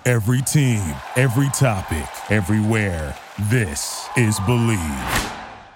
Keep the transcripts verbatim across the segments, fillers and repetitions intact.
Every team, every topic, everywhere. This is Believe.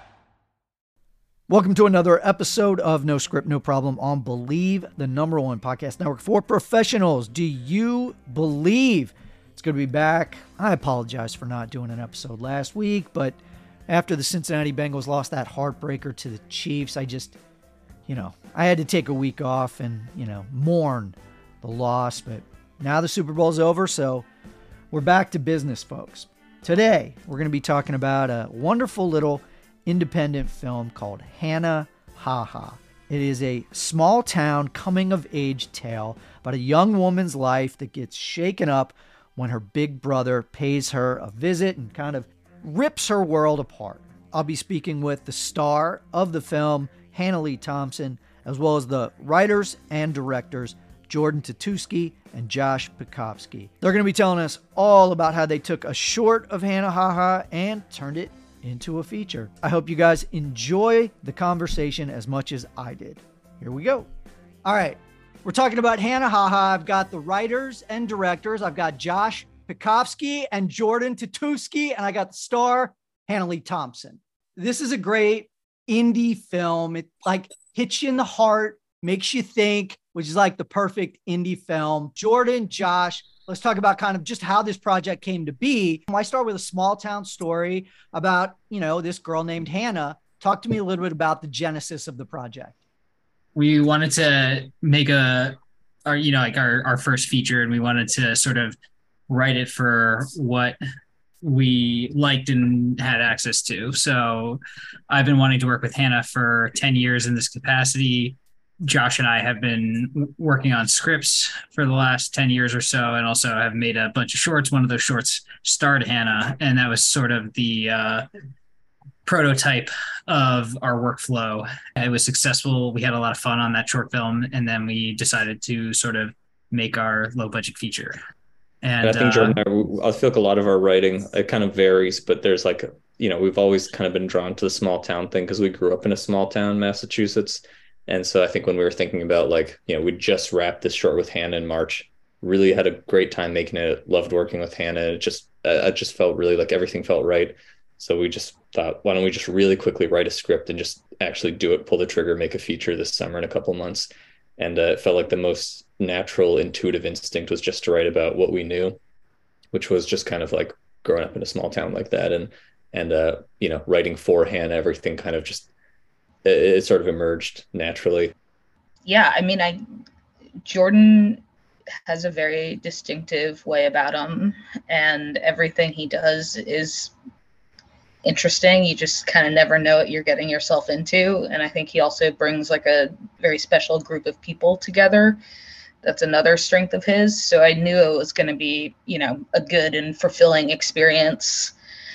Welcome to another episode of No Script, No Problem on Believe, the number one podcast network for professionals. Do you believe it's going to be back? I apologize for not doing an episode last week, but after the Cincinnati Bengals lost that heartbreaker to the Chiefs, I just, you know, I had to take a week off and, you know, mourn the loss. But now the Super Bowl's over, so we're back to business, folks. Today, we're going to be talking about a wonderful little independent film called Hannah Ha Ha. It is a small town coming of age tale about a young woman's life that gets shaken up when her big brother pays her a visit and kind of rips her world apart. I'll be speaking with the star of the film, Hannah Lee Thompson, as well as the writers and directors, Jordan Tatuski and Josh Pekowski. They're going to be telling us all about how they took a short of Hannah Ha Ha and turned it into a feature. I hope you guys enjoy the conversation as much as I did. Here we go. All right. We're talking about Hannah Ha Ha. I've got the writers and directors. I've got Josh Pekowski and Jordan Tatuski, and I got the star, Hannah Lee Thompson. This is a great indie film. It like hits you in the heart, makes you think, which is like the perfect indie film. Jordan, Josh, let's talk about kind of just how this project came to be. I start with a small town story about, you know, this girl named Hannah. Talk to me a little bit about the genesis of the project. We wanted to make a, our, you know, like our, our first feature, and we wanted to sort of write it for what we liked and had access to. So I've been wanting to work with Hannah for ten years in this capacity. Josh and I have been working on scripts for the last ten years or so, and also have made a bunch of shorts. One of those shorts starred Hannah, and that was sort of the uh, prototype of our workflow. It was successful. We had a lot of fun on that short film, and then we decided to sort of make our low budget feature. And, and I think uh, Jordan, I, I feel like a lot of our writing, it kind of varies, but there's like, you know, we've always kind of been drawn to the small town thing because we grew up in a small town, Massachusetts. And so I think when we were thinking about, like, you know, we just wrapped this short with Hannah in March, really had a great time making it, loved working with Hannah. It just, uh, it just felt really like everything felt right. So we just thought, why don't we just really quickly write a script and just actually do it, pull the trigger, make a feature this summer in a couple months. And uh, it felt like the most natural, intuitive instinct was just to write about what we knew, which was just kind of like growing up in a small town like that. And, and uh, you know, writing for Hannah, everything kind of just, it sort of emerged naturally. Yeah, I mean, I Jordan has a very distinctive way about him, and everything he does is interesting. You just kind of never know what you're getting yourself into. And I think he also brings like a very special group of people together. That's another strength of his. So I knew it was going to be, you know, a good and fulfilling experience.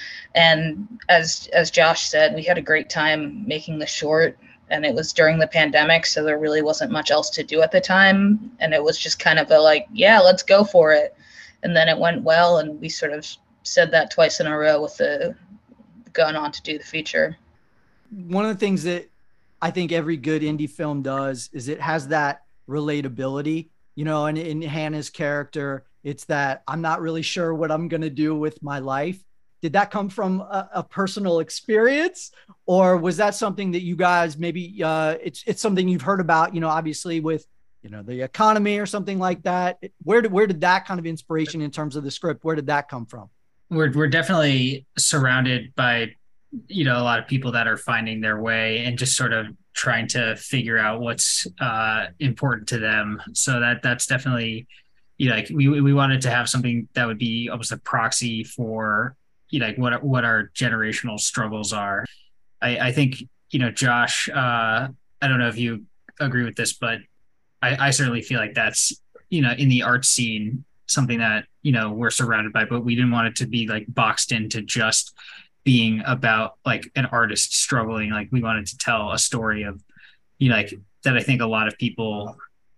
And as as Josh said, we had a great time making the short, and it was during the pandemic, so there really wasn't much else to do at the time. And it was just kind of a like, yeah, let's go for it. And then it went well, and we sort of said that twice in a row with the going on to do the feature. One of the things that I think every good indie film does is it has that relatability, you know, and in Hannah's character, it's that I'm not really sure what I'm going to do with my life. Did that come from a, a personal experience, or was that something that you guys maybe uh, it's it's something you've heard about, you know, obviously with, you know, the economy or something like that? Where did where did that kind of inspiration in terms of the script, where did that come from? We're we're definitely surrounded by, you know, a lot of people that are finding their way and just sort of trying to figure out what's uh, important to them. So that that's definitely, you know, like we we wanted to have something that would be almost a proxy for, you know, like what what our generational struggles are. I, I think, you know, Josh, uh, I don't know if you agree with this, but I, I certainly feel like that's, you know, in the art scene, something that, you know, we're surrounded by, but we didn't want it to be like boxed into just being about like an artist struggling. Like we wanted to tell a story of, you know, like that I think a lot of people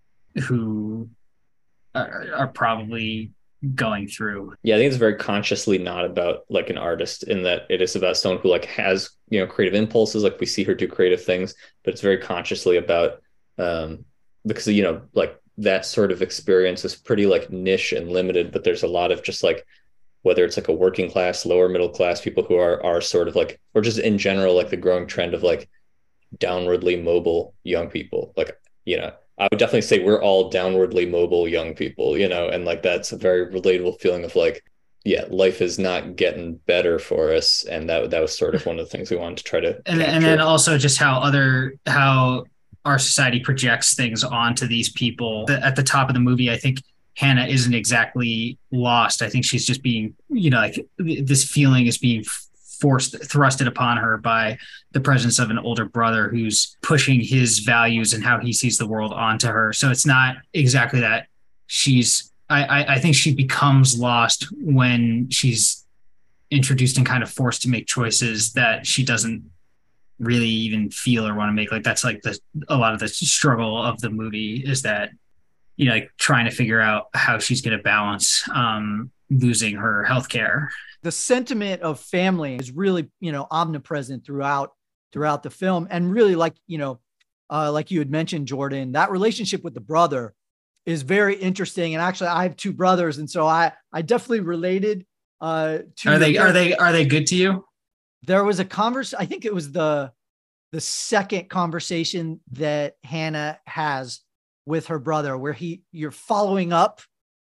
who are, are probably going through. Yeah, I think it's very consciously not about like an artist, in that it is about someone who like has, you know, creative impulses. Like we see her do creative things, but it's very consciously about, um, because, you know, like that sort of experience is pretty like niche and limited, but there's a lot of just like, whether it's like a working class, lower middle class people who are are sort of like, or just in general, like the growing trend of like downwardly mobile young people. Like, you know, I would definitely say we're all downwardly mobile young people, you know, and like that's a very relatable feeling of like, yeah, life is not getting better for us. And that that was sort of one of the things we wanted to try to and, and then also just how other how our society projects things onto these people. At the top of the movie, I think Hannah isn't exactly lost. I think she's just being, you know, like this feeling is being forced, thrusted upon her by the presence of an older brother who's pushing his values and how he sees the world onto her. So it's not exactly that she's, I, I, I think she becomes lost when she's introduced and kind of forced to make choices that she doesn't really even feel or want to make. Like that's like the, a lot of the struggle of the movie is that, you know, like trying to figure out how she's going to balance um, losing her healthcare. The sentiment of family is really, you know, omnipresent throughout, throughout the film. And really, like, you know, uh, like you had mentioned, Jordan, that relationship with the brother is very interesting. And actually I have two brothers. And so I, I definitely related uh, to, are they, the, are they, are they good to you? There was a converse. I think it was the, the second conversation that Hannah has with her brother, where he, you're following up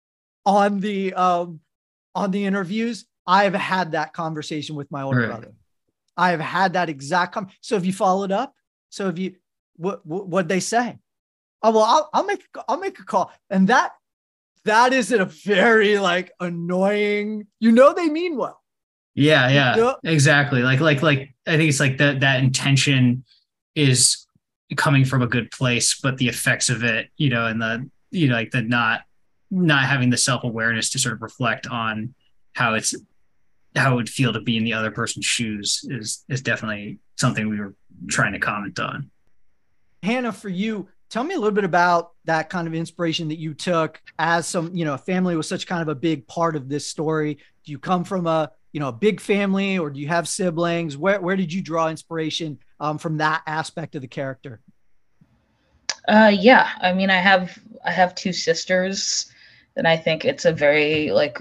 on the, um, on the interviews. I've had that conversation with my older right. brother. I've had that exact com- So have you followed up? So have you, what, what, what'd they say? Oh, well, I'll, I'll make, I'll make a call. And that, that is a very like annoying, you know, they mean well. Yeah. Yeah, You know? exactly. Like, like, like, I think it's like that, that intention is coming from a good place, but the effects of it, you know, and the, you know, like the not, not having the self-awareness to sort of reflect on how it's, how it would feel to be in the other person's shoes is, is definitely something we were trying to comment on. Hannah, for you, tell me a little bit about that kind of inspiration that you took as some, you know, family was such kind of a big part of this story. Do you come from a, you know, a big family, or do you have siblings? Where, where did you draw inspiration um, from that aspect of the character? Uh, yeah, I mean, I have, I have two sisters, and I think it's a very like,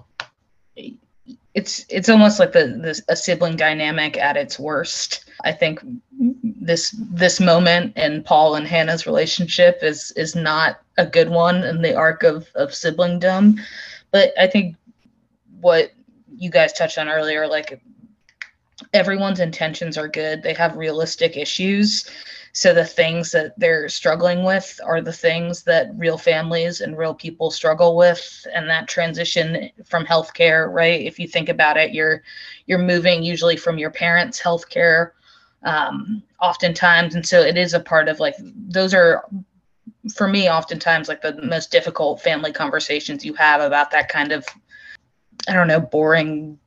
it's, it's almost like the, the a sibling dynamic at its worst. I think this, this moment in Paul and Hannah's relationship is, is not a good one in the arc of, of siblingdom. But I think what you guys touched on earlier, like everyone's intentions are good. They have realistic issues. So the things that they're struggling with are the things that real families and real people struggle with. And that transition from healthcare, right? If you think about it, you're, you're moving usually from your parents' healthcare, um, oftentimes. And so it is a part of like, those are, for me, oftentimes like the most difficult family conversations you have about that kind of, I don't know, boring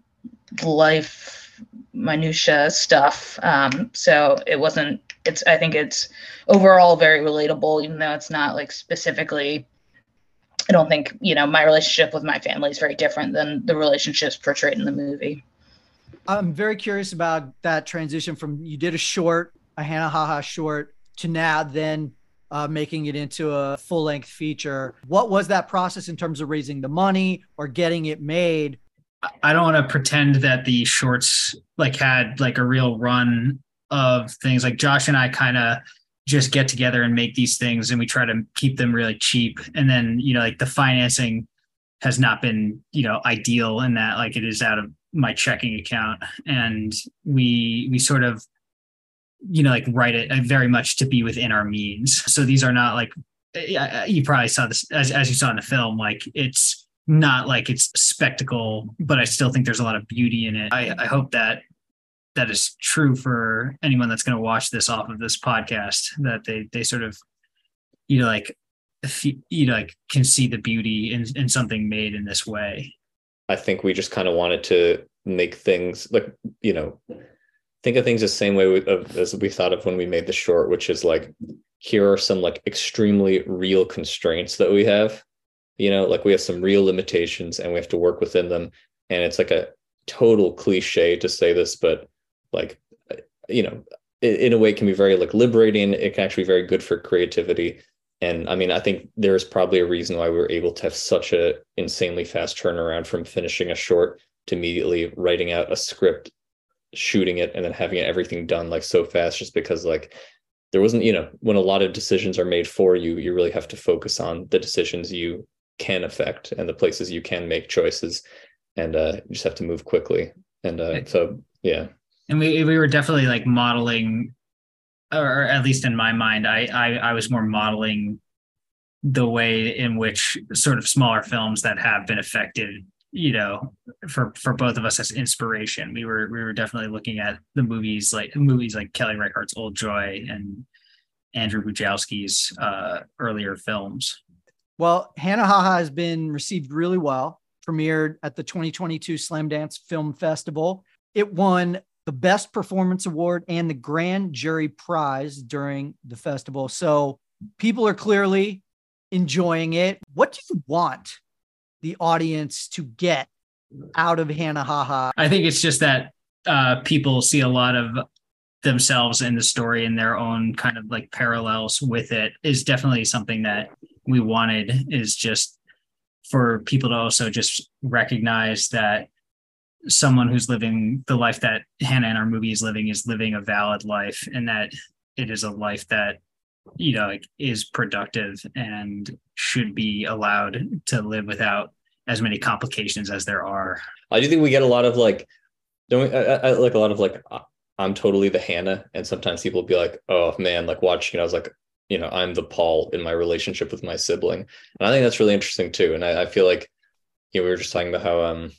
life minutia stuff. Um, so it wasn't, it's, I think it's overall very relatable, even though it's not like specifically, I don't think, you know, my relationship with my family is very different than the relationships portrayed in the movie. I'm very curious about that transition from, you did a short, a Hannah Haha short, to now then uh, making it into a full length feature. What was that process in terms of raising the money or getting it made? I don't want to pretend that the shorts like had like a real run of things. Like Josh and I kind of just get together and make these things, and we try to keep them really cheap. And then, you know, like the financing has not been, you know, ideal in that like it is out of my checking account. And we, we sort of, you know, like write it very much to be within our means. So these are not like, you probably saw this as, as you saw in the film, like it's not like it's spectacle, but I still think there's a lot of beauty in it. I, I hope that that is true for anyone that's going to watch this off of this podcast, that they, they sort of, you know, like, you know, like can see the beauty in, in something made in this way. I think we just kind of wanted to make things like, you know, think of things the same way we, of, as we thought of when we made the short, which is like, here are some like extremely real constraints that we have, you know, like we have some real limitations and we have to work within them. And it's like a total cliche to say this, but like, you know, in, in a way it can be very like liberating. It can actually be very good for creativity. And I mean, I think there's probably a reason why we were able to have such a insanely fast turnaround from finishing a short to immediately writing out a script, shooting it, and then having everything done like so fast, just because like there wasn't, you know, when a lot of decisions are made for you, you really have to focus on the decisions you can affect and the places you can make choices, and uh, you just have to move quickly. And uh, so, yeah. And we we were definitely like modeling, or at least in my mind, I, I I was more modeling the way in which sort of smaller films that have been affected, you know, for for both of us as inspiration. We were we were definitely looking at the movies like movies like Kelly Reichardt's Old Joy and Andrew Bujalski's uh, earlier films. Well, Hannah Ha Ha has been received really well. Premiered at the twenty twenty-two Slamdance Film Festival. It won the Best Performance Award and the Grand Jury Prize during the festival. So people are clearly enjoying it. What do you want the audience to get out of Hannah Ha Ha? I think it's just that uh, people see a lot of themselves in the story and their own kind of like parallels with it is definitely something that we wanted, is just for people to also just recognize that someone who's living the life that Hannah in our movie is living is living a valid life, and that it is a life that, you know, like, is productive and should be allowed to live without as many complications as there are. I do think we get a lot of like, don't we, I, I like a lot of like, I'm totally the Hannah, and sometimes people be like, oh man, like watching it, I was like, you know, I'm the Paul in my relationship with my sibling. And I think that's really interesting too. And I, I feel like, you know, we were just talking about how um,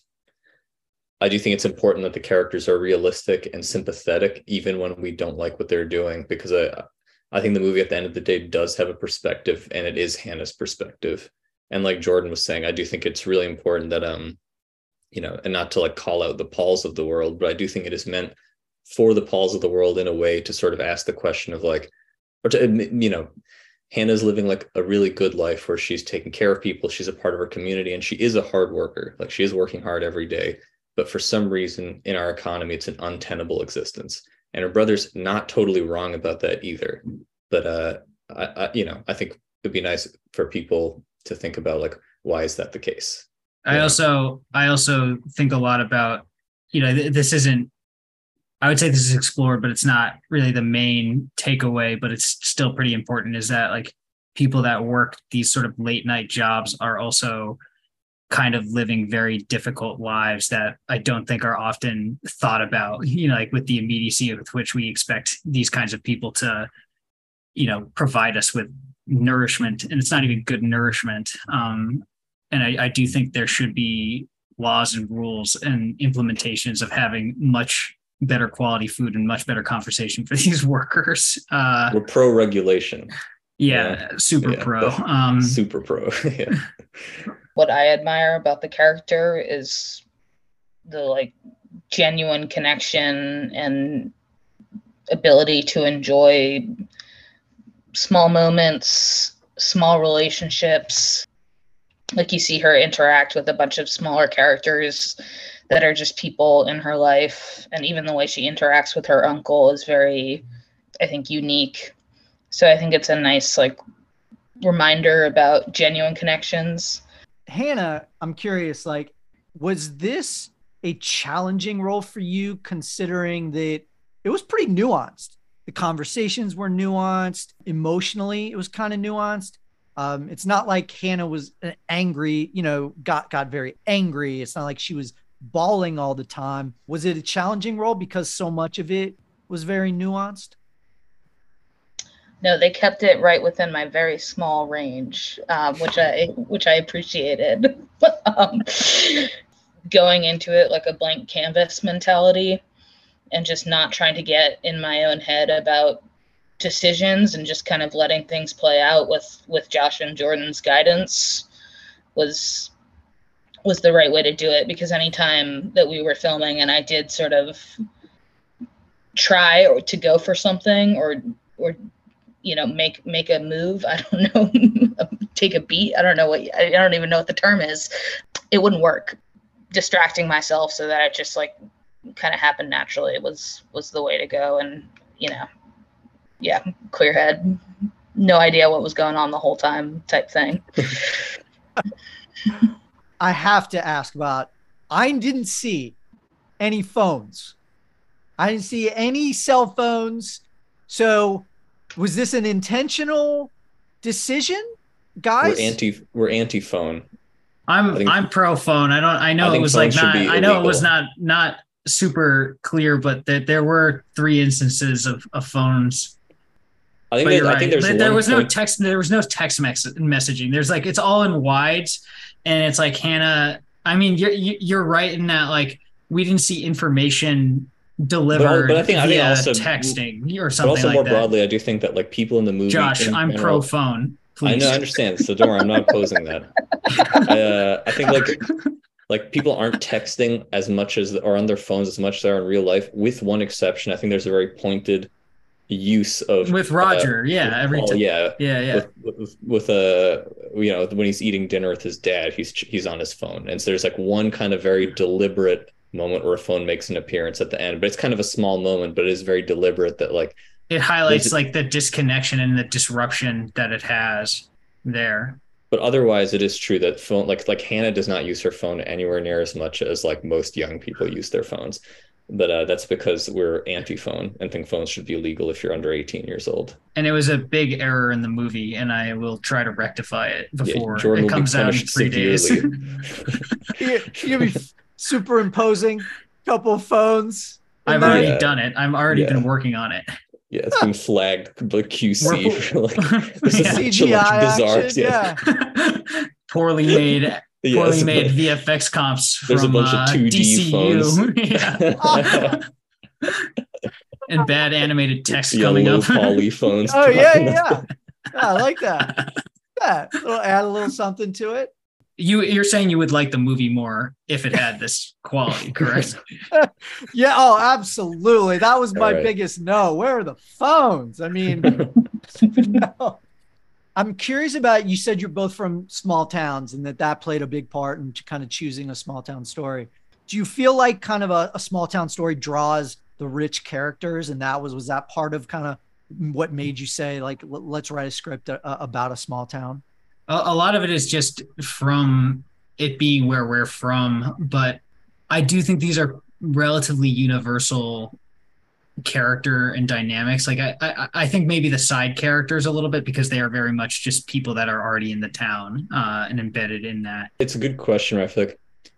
I do think it's important that the characters are realistic and sympathetic, even when we don't like what they're doing, because I, I think the movie at the end of the day does have a perspective, and it is Hannah's perspective. And like Jordan was saying, I do think it's really important that, um, you know, and not to like call out the Pauls of the world, but I do think it is meant for the Pauls of the world in a way to sort of ask the question of like, or to, you know, Hannah's living like a really good life where she's taking care of people. She's a part of her community, and she is a hard worker. Like, she is working hard every day, but for some reason in our economy, it's an untenable existence. And her brother's not totally wrong about that either. But, uh, I, I, you know, I think it'd be nice for people to think about like, why is that the case? I Yeah. also, I also think a lot about, you know, th- this isn't, I would say this is explored, but it's not really the main takeaway, but it's still pretty important, is that like people that work these sort of late night jobs are also kind of living very difficult lives that I don't think are often thought about, you know, like with the immediacy with which we expect these kinds of people to, you know, provide us with nourishment. And it's not even good nourishment. Um, and I, I do think there should be laws and rules and implementations of having much better quality food and much better conversation for these workers. Uh, We're pro regulation. yeah, yeah, super yeah, pro. Um, super pro. Yeah. What I admire about the character is the like genuine connection and ability to enjoy small moments, small relationships. Like, you see her interact with a bunch of smaller characters that are just people in her life. And even the way she interacts with her uncle is very, I think, unique. So I think it's a nice like reminder about genuine connections. Hannah, I'm curious, like, was this a challenging role for you, considering that it was pretty nuanced? The conversations were nuanced. Emotionally, it was kind of nuanced. Um, it's not like Hannah was angry, you know, got, got very angry. It's not like she was bawling all the time. Was it a challenging role because so much of it was very nuanced? No, they kept it right within my very small range, um, which I which I appreciated. um, going into it like a blank canvas mentality, and just not trying to get in my own head about decisions, and just kind of letting things play out with with Josh and Jordan's guidance was was the right way to do it. Because anytime that we were filming and I did sort of try or to go for something or or you know make make a move, I don't know, take a beat, I don't know what I don't even know what the term is, it wouldn't work. Distracting myself so that it just like kind of happened naturally was was the way to go. And you know yeah clear head. no idea what was going on the whole time type thing. I have to ask about, I didn't see any phones. I didn't see any cell phones. So was this an intentional decision, guys? We're anti we're anti-phone. I'm think, I'm pro phone. I don't I know I it was like not I know it was illegal. not not super clear, but that there were three instances of, of phones. I think But that, you're I right. think there's But there one was no point- text. There was no text mex- messaging. There's like it's all in wides, and it's like Hannah. I mean, you're you're right in that like we didn't see information delivered but I think- I think via also- texting or But something also like more that. broadly, I do think that like people in the movie. Josh, in I'm general- pro phone. I Please. know, I understand. So don't worry, I'm not opposing that. Uh, I think like like people aren't texting as much as or on their phones as much as they are in real life, with one exception. I think there's a very pointed use of With Roger, uh, yeah, every Paul, time. yeah, Yeah, yeah. with with, with uh you know when he's eating dinner with his dad, he's he's on his phone, and so there's like one kind of very deliberate moment where a phone makes an appearance at the end, but it's kind of a small moment, but it is very deliberate that like It highlights There's- like the disconnection and the disruption that it has there. But otherwise, it is true that phone, like like Hannah does not use her phone anywhere near as much as like most young people use their phones. But uh, that's because we're anti-phone and think phones should be illegal if you're under eighteen years old. And it was a big error in the movie, and I will try to rectify it before Jordan it will be comes out in punished three days. severely. You, you'll be superimposing a couple of phones. I've And then- already Yeah. done it. I've already Yeah. been working on it. Yeah, it's been flagged by Q C We're- for like this Yeah. is C such G I bizarre. action, yeah. Poorly made, Yeah, poorly so made V F X comps There's a from bunch uh, of two D D C U. phones. Yeah. And bad animated text Yeah, coming low up. poly phones. Oh, yeah, yeah. Yeah, I like that. Yeah, we'll add a little something to it. You you're saying you would like the movie more if it had this quality, correct? Yeah, oh, absolutely. That was my All right. biggest no. Where are the phones? I mean, no. I'm curious about, you said you're both from small towns and that that played a big part in kind of choosing a small town story. Do you feel like kind of a, a small town story draws the rich characters, and that was was that part of kind of what made you say like l- let's write a script uh, about a small town? A, a lot of it is just from it being where we're from, but I do think these are relatively universal character and dynamics. Like I, I, I think maybe the side characters a little bit, because they are very much just people that are already in the town uh, and embedded in that. It's a good question. I feel like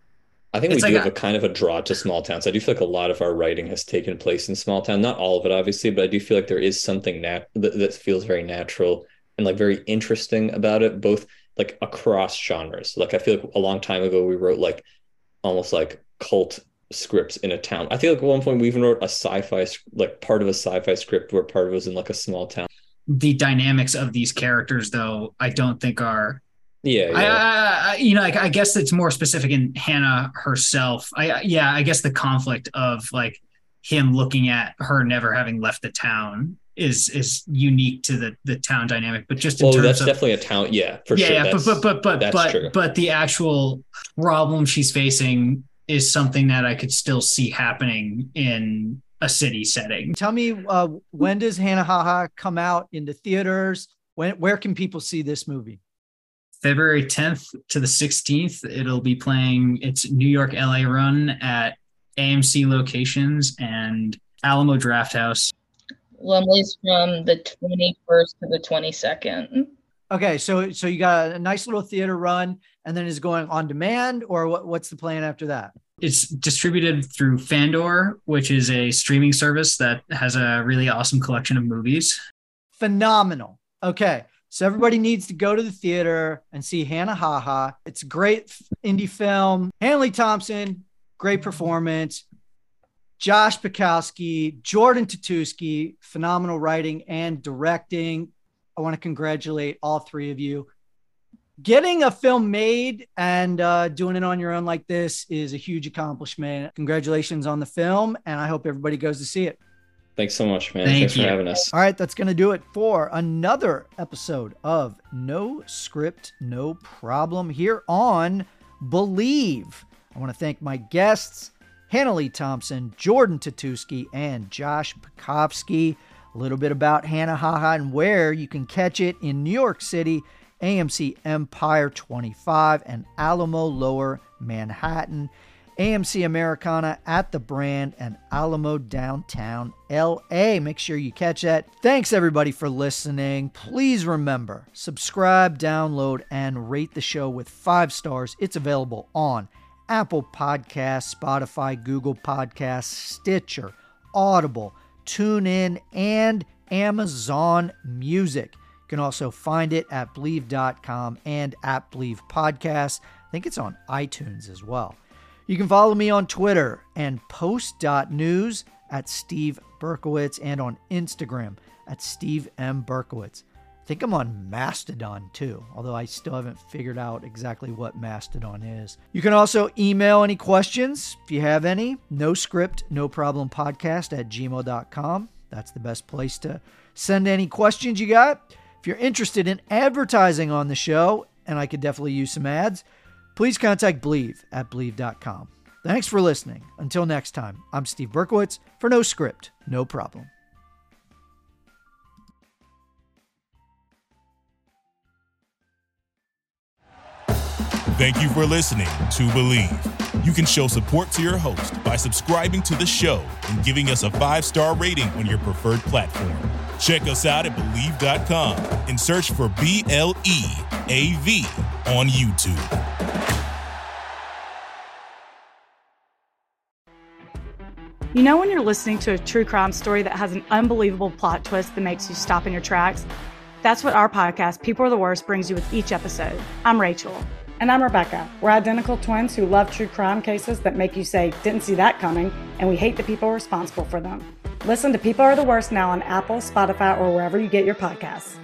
I think It's we do like have a, a- kind of a draw to small towns. I do feel like a lot of our writing has taken place in small town. Not all of it, obviously, but I do feel like there is something nat- that, that feels very natural and like very interesting about it, both like across genres. Like I feel like a long time ago we wrote like almost like cult scripts in a town. I feel like at one point we even wrote a sci-fi, like part of a sci-fi script where part of it was in like a small town. The dynamics of these characters, though, I don't think are Yeah, yeah. I, I, I, you know, I, I guess it's more specific in Hannah herself. I, yeah, I guess the conflict of like him looking at her never having left the town is is unique to the the town dynamic. But just in well, terms that's of definitely a town. Yeah, for yeah, sure. yeah, That's, but but but but that's but true. but the actual problem she's facing is something that I could still see happening in a city setting. Tell me, uh, when does Hannah Haha come out into theaters? When, where can people see this movie? February tenth to the sixteenth, it'll be playing its New York L A run at A M C locations and Alamo Drafthouse. Lumley's from the twenty-first to the twenty-second. Okay, so so you got a nice little theater run, and then is going on demand, or what, what's the plan after that? It's distributed through Fandor, which is a streaming service that has a really awesome collection of movies. Phenomenal. Okay, so everybody needs to go to the theater and see Hannah Haha. It's a great indie film. Hanley Thompson, great performance. Josh Pekowski, Jordan Tatuski, phenomenal writing and directing. I want to congratulate all three of you. Getting a film made and uh, doing it on your own like this is a huge accomplishment. Congratulations on the film, and I hope everybody goes to see it. Thanks so much, man. Thank Thanks you. for having us. All right, that's going to do it for another episode of No Script, No Problem here on Believe. I want to thank my guests, Hannah Lee Thompson, Jordan Tatuski, and Josh Pekowski. A little bit about Hannah Haha and where you can catch it in New York City, A M C Empire twenty-five, and Alamo Lower Manhattan, A M C Americana at the Brand, and Alamo Downtown L A. Make sure you catch that. Thanks everybody for listening. Please remember, subscribe, download, and rate the show with five stars. It's available on Apple Podcasts, Spotify, Google Podcasts, Stitcher, Audible, TuneIn, and Amazon Music. You can also find it at Believe dot com and at Believe Podcasts. I think it's on iTunes as well. You can follow me on Twitter and post dot news at Steve Berkowitz, and on Instagram at Steve M. Berkowitz. I think I'm on Mastodon too, although I still haven't figured out exactly what Mastodon is. You can also email any questions if you have any. No script, no problem podcast at gmail dot com. That's the best place to send any questions you got. If you're interested in advertising on the show, and I could definitely use some ads, please contact Believe at Believe dot com. Thanks for listening. Until next time, I'm Steve Berkowitz for No Script, No Problem. Thank you for listening to Believe. You can show support to your host by subscribing to the show and giving us a five-star rating on your preferred platform. Check us out at Believe dot com and search for B L E A V on YouTube. You know when you're listening to a true crime story that has an unbelievable plot twist that makes you stop in your tracks? That's what our podcast, People Are the Worst, brings you with each episode. I'm Rachel. And I'm Rebecca. We're identical twins who love true crime cases that make you say, didn't see that coming, and we hate the people responsible for them. Listen to People Are the Worst now on Apple, Spotify, or wherever you get your podcasts.